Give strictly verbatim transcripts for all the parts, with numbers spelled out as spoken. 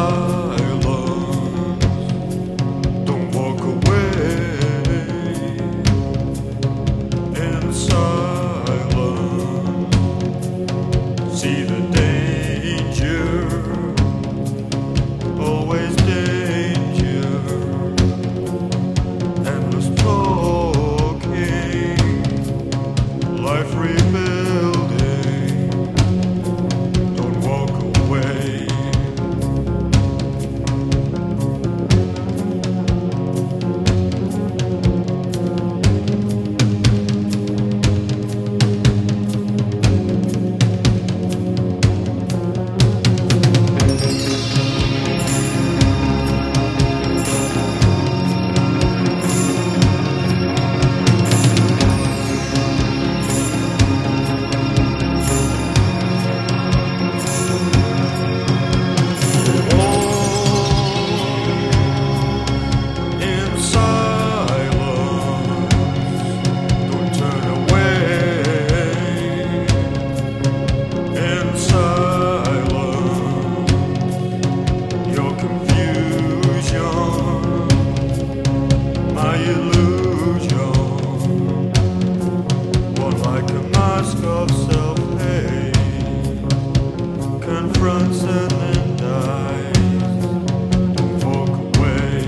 silence. Don't walk away. In silence, see the danger. Always danger. Endless talking. Life rebuilding. Don't walk away. Of self-hate confronts and then dies. Don't walk away.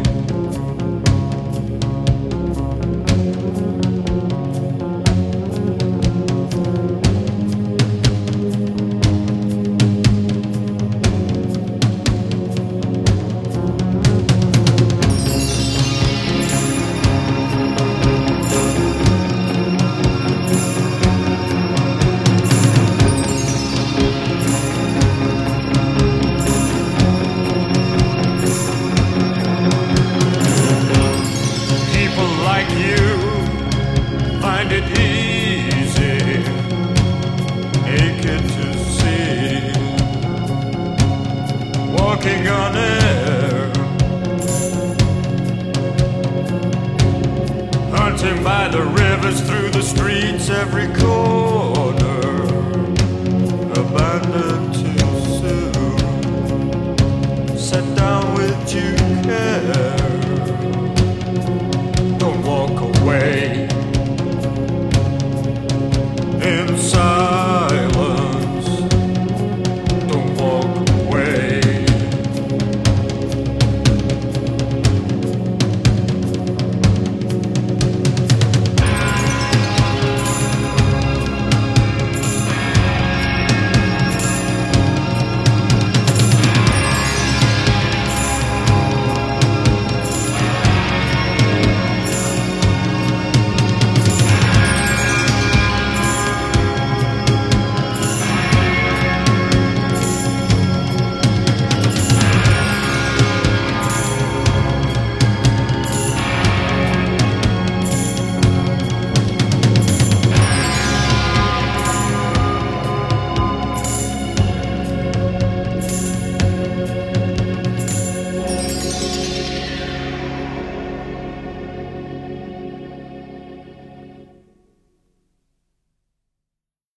Find it easy, naked to see, walking on air, hunting by the rivers, through the streets, every corner, abandoned too soon, set down with due care. Don't walk away. Inside